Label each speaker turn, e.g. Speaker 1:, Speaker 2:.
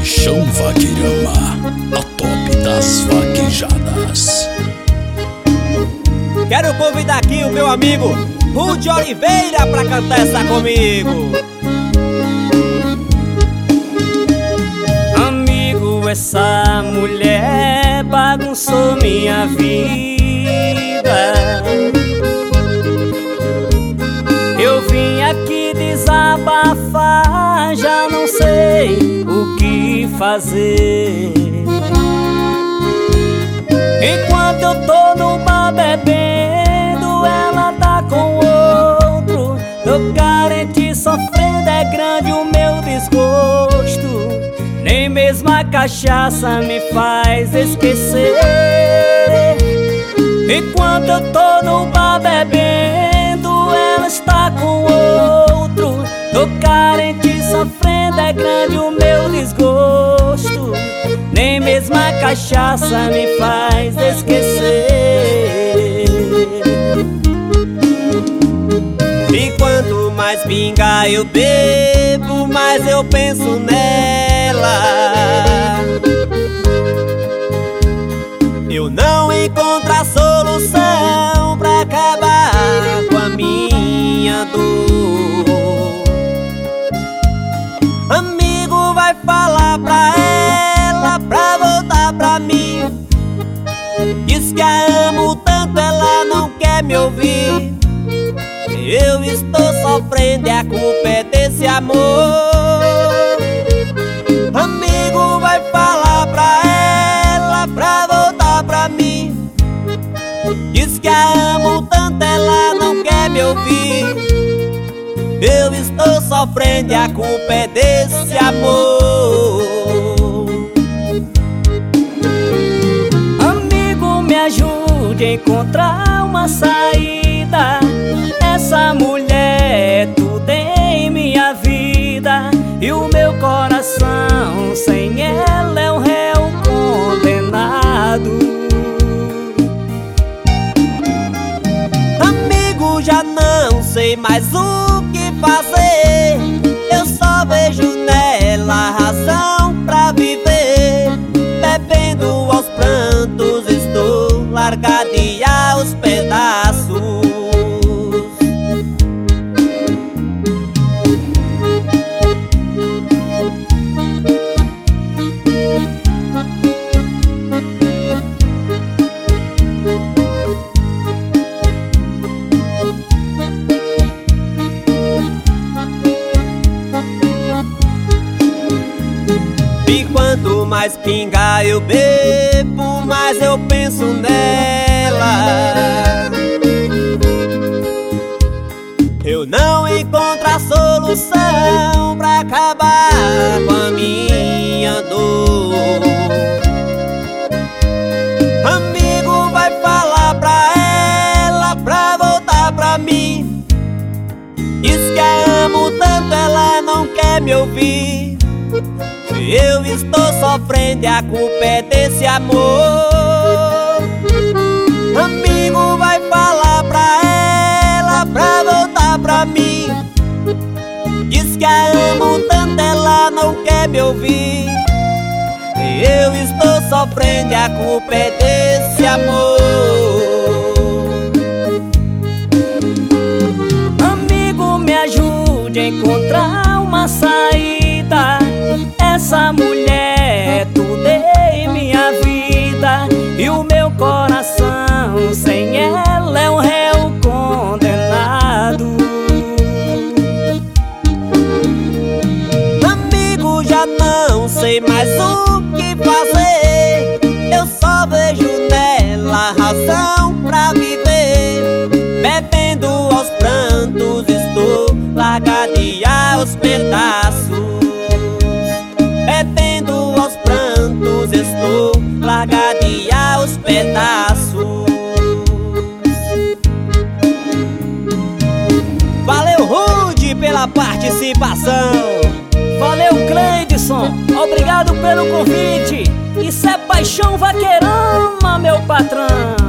Speaker 1: Paixão Vaqueirama, a top das vaquejadas.
Speaker 2: Quero convidar aqui o meu amigo Rude Oliveira pra cantar essa comigo.
Speaker 3: Amigo, essa mulher bagunçou minha vida. Eu vim aqui desabafar, já não sei o que fazer. Enquanto eu tô no bar bebendo, ela tá com outro. Tô carente, sofrendo, é grande o meu desgosto. Nem mesmo a cachaça me faz esquecer. Enquanto eu tô no bar bebendo, ela está com outro. Tô carente, sofrendo, é grande o meu desgosto. Nem mesmo a cachaça me faz esquecer.
Speaker 2: E quanto mais pinga eu bebo, mais eu penso nela. Eu não encontro a solução pra acabar com a minha dor. Amigo, vai falar pra ela pra voltar pra mim. Diz que a amo tanto, ela não quer me ouvir. Eu estou sofrendo e a culpa é desse amor. Amigo, vai falar pra ela pra voltar pra mim. Diz que a amo tanto, ela não quer me ouvir. Eu estou sofrendo e a culpa é desse amor.
Speaker 3: Amigo, me ajude a encontrar uma saída. Essa mulher é tudo em minha vida, e o meu coração sem ela é um réu condenado.
Speaker 2: Amigo, já não sei mais o que fazer. Eu só vejo nela a razão pra viver. Bebendo aos prantos, estou largado e aos pedaços. E quanto mais pinga eu bebo, mais eu penso nela. Eu não encontro a solução pra acabar com a minha dor. Amigo, vai falar pra ela pra voltar pra mim. Diz que a amo tanto, ela não quer me ouvir. Eu estou sofrendo e a culpa é desse amor. Amigo, vai falar pra ela pra voltar pra mim. Diz que a amo tanto, ela não quer me ouvir. Eu estou sofrendo e a culpa é desse amor.
Speaker 3: Amigo, me ajude a encontrar uma saída. Essa mulher é tudo em minha vida, e o meu coração sem ela é um réu condenado.
Speaker 2: Amigo, já não sei mais o que fazer. Eu só vejo nela a razão pra viver. Bebendo aos prantos, estou largado e aos pedaços. Bebendo aos prantos, estou largado e aos pedaços. Valeu, Rude, pela participação.
Speaker 3: Valeu, Cleidson, obrigado pelo convite. Isso é Paixão Vaqueirama, meu patrão.